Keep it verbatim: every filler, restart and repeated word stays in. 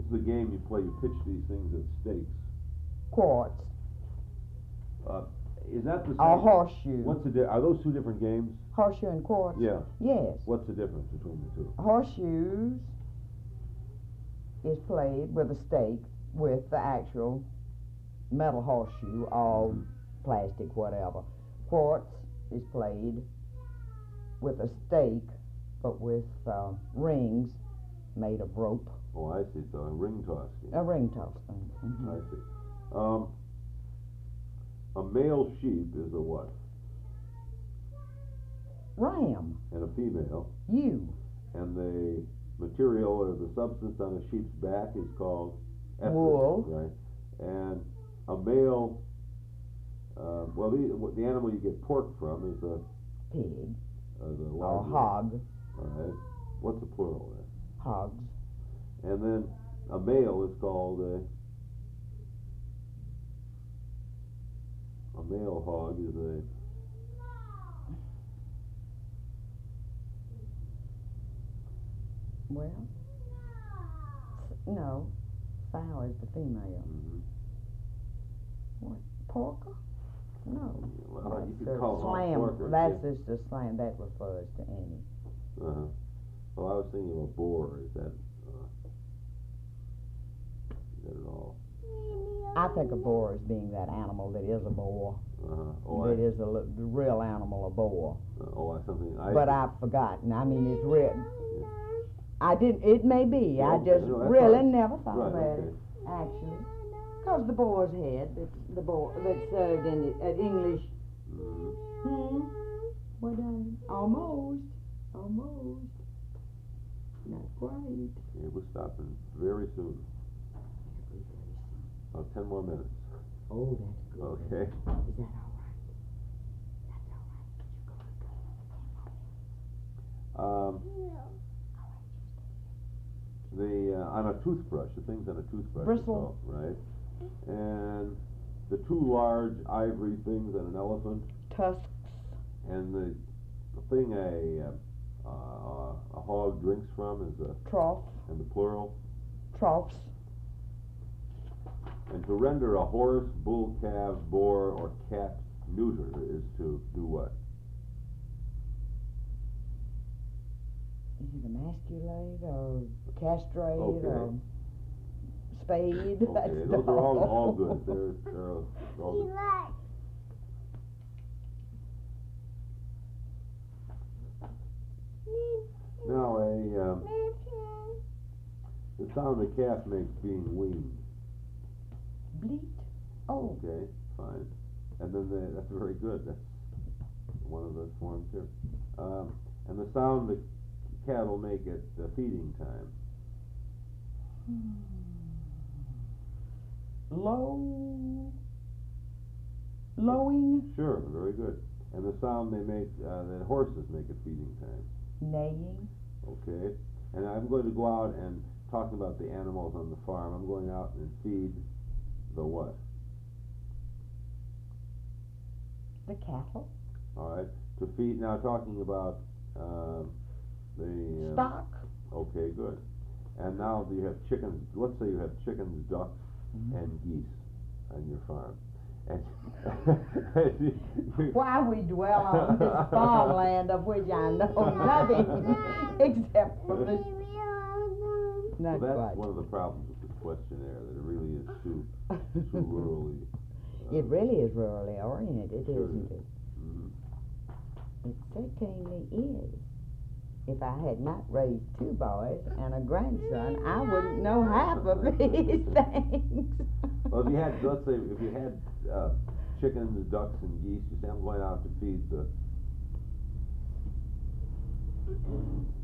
is the game you play. You pitch these things at stakes. Quartz. Uh, is that the same? Or horseshoe. What's the di- Are those two different games? Horseshoe and quartz? Yeah. Yes. What's the difference between the two? Horseshoes is played with a stake with the actual metal horseshoe or Mhm. plastic, whatever. Quartz is played with a stake, but with uh, rings made of rope. Oh, I see. So a ring toss game. A ring toss thing. Mm-hmm. I see. Um, a male sheep is a what? Ram. And a female. You. And the material or the substance on a sheep's back is called ephod, Wool. right? And a male, uh, well, the, the animal you get pork from is a Pig. uh, the Or larger. hog. All right. What's the plural there? Hogs. And then a male is called a a male hog is a Well, no. Sow is the female. mm-hmm. What? Porker? No. Well, you That's could a call them all slam. porkers, That's yeah. just a slam. That refers to any. Uh-huh. Well, I was thinking of a boar. Is that uh, is that at all? I think a boar as being that animal that is a boar. Uh-huh. Oh, that I, is a li- the real animal, a boar. uh, oh, I something. I, But I've forgotten. I mean, it's real. I didn't. It may be. I Okay, just no, that's really fine. never thought Right, about okay. it. Actually, because the boar's head, that the boar that served in the, at English. Mhm. Hmm. What? Uh, almost. Almost. Not quite. Yeah, we're stopping very soon. About ten more minutes. Oh, that's good. Okay. Is that all right? That's all right. Um, the uh, on a toothbrush, the things on a toothbrush. Bristle. Called, right. And the two large ivory things on an elephant, Tusks. and the, the thing a uh, uh, a hog drinks from is a Trough. and the plural. Troughs. And to render a horse, bull, calf, boar, or cat neuter is to do what? Is it emasculate or castrate Okay. or spade? Okay, That's those are all, all all. good. They're, they're all good. Now, a um, the sound a calf makes being weaned. Bleat. Oh. Okay, fine. And then the, that's very good. That's one of the forms here. Um, and the sound the cattle make at uh, feeding time. Low. Lowing. Sure, very good. And the sound they make, uh, that horses make at feeding time. Neighing. Okay. And I'm going to go out and talking about the animals on the farm. I'm going out and feed the what? The cattle. All right. To feed now, talking about uh, the uh, Stock. Okay, good. And now you have chickens. Let's say you have chickens, ducks, Mhm. and geese on your farm. And Why we dwell on this farmland of which I know nothing except for this. well, Not that's quite. one of the problems with this questionnaire, that it really is too too rurally. Uh, It really is rurally oriented, Sure isn't is. it? mhm. It certainly is. If I had not raised two boys and a grandson, I wouldn't know half of these things. Well, if you had, let's say, if you had uh, chickens, ducks, and geese, you say, I'm going out to feed the